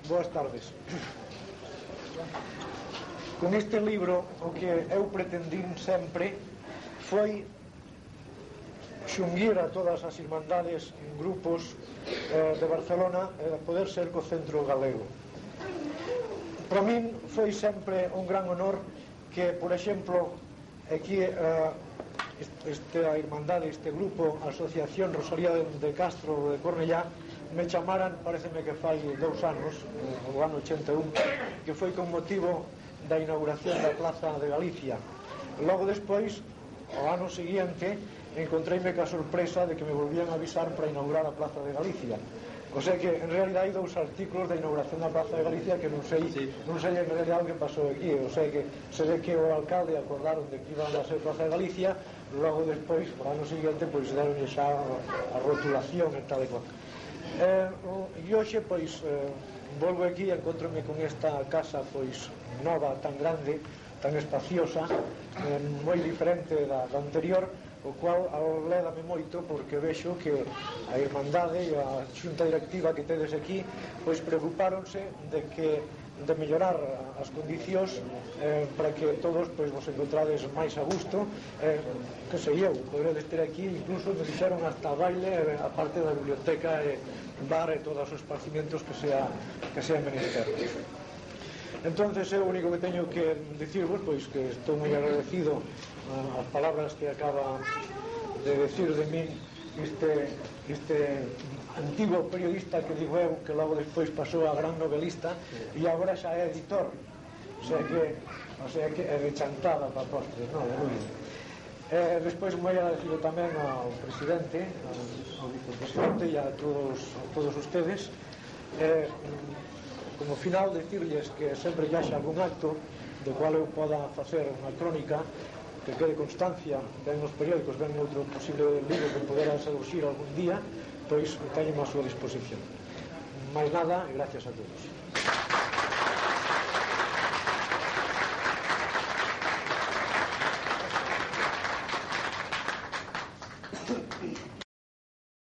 Boas tardes. Con este libro o que eu pretendín sempre foi xunguir a todas as irmandades en grupos de Barcelona e poder ser co Centro Galego. Para min foi sempre un gran honor que, por exemplo, aquí esta irmandade, este grupo, Asociación Rosalía de Castro de Cornellá, me chamaran, pareceme que fai 2 anos, o ano 81, que foi con motivo da inauguración da Plaza de Galicia. Logo despois, o ano seguinte, encontreime ca sorpresa de que me volvían a avisar para inaugurar a Plaza de Galicia. O sea que, en realidad, hai 2 artículos da inauguración da Plaza de Galicia que non sei en realidad o que pasou aquí. O sea que se ve que o alcalde acordaron de que iban a ser Plaza de Galicia, logo despois, o ano seguinte, pois deron xa a rotulación e tal e cual. E hoxe, pois, volvo aquí e encontrome con esta casa, pois, nova, tan grande, tan espaciosa, moi diferente da anterior, o cual alédame moito porque vexo que a irmandade e a xunta directiva que tedes aquí pois preocupáronse de mellorar as condicións para que todos pois vos encontrades máis a gusto, que sei eu, poderedes ter aquí, incluso me dixeron hasta baile, a parte da biblioteca e bar e todos os esparcimientos que sea menester. Entonces eu o único que teño que dicirvos pois que estou moi agradecido as palabras que acaba de decir de min este antigo periodista que digo eu, que logo despois pasou a gran novelista e agora xa é editor, o sea que é de chantada para postres, non? Despois moi agradecido tamén ao presidente, ao vicepresidente e a todos ustedes. Como final, decirles que sempre que haxa algún acto do cual eu poda facer unha crónica que quede constancia, ven nos periódicos, ven outro posible libro que podera surgir algún día, pois teño a súa disposición. Mais nada, e gracias a todos.